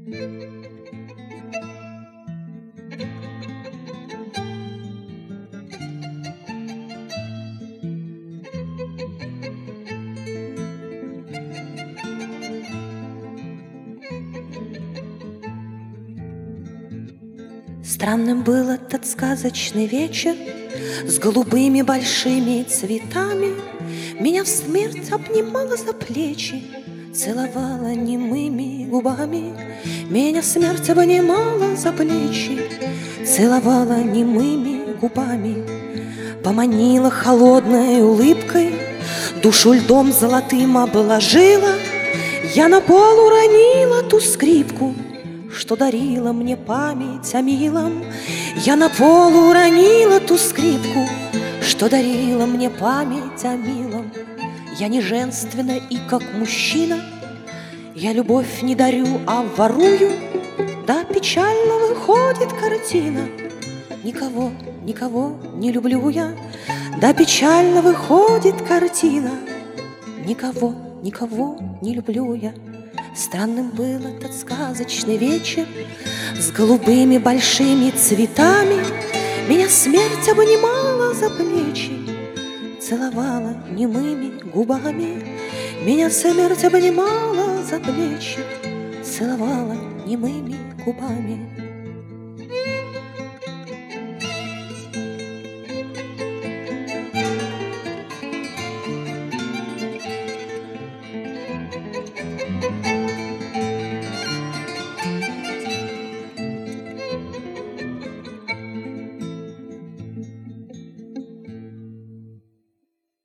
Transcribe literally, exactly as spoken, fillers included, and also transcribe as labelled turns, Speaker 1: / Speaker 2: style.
Speaker 1: Странным был этот сказочный вечер с голубыми большими цветами. Меня в смерть обнимала за плечи, целовала немыми губами. Меня смерть обнимала за плечи, целовала немыми губами. Поманила холодной улыбкой, душу льдом золотым обложила. Я на пол уронила ту скрипку, что дарила мне память о милом. Я на пол уронила ту скрипку, что дарила мне память о милом. Я не женственна и как мужчина, я любовь не дарю, а ворую. Да, печально выходит картина, никого, никого не люблю я. Да, печально выходит картина, никого, никого не люблю я. Странным был этот сказочный вечер с голубыми большими цветами. Меня смерть обнимала за плечи, целовала немыми губами. Меня смерть обнимала за плечи, целовала немыми губами.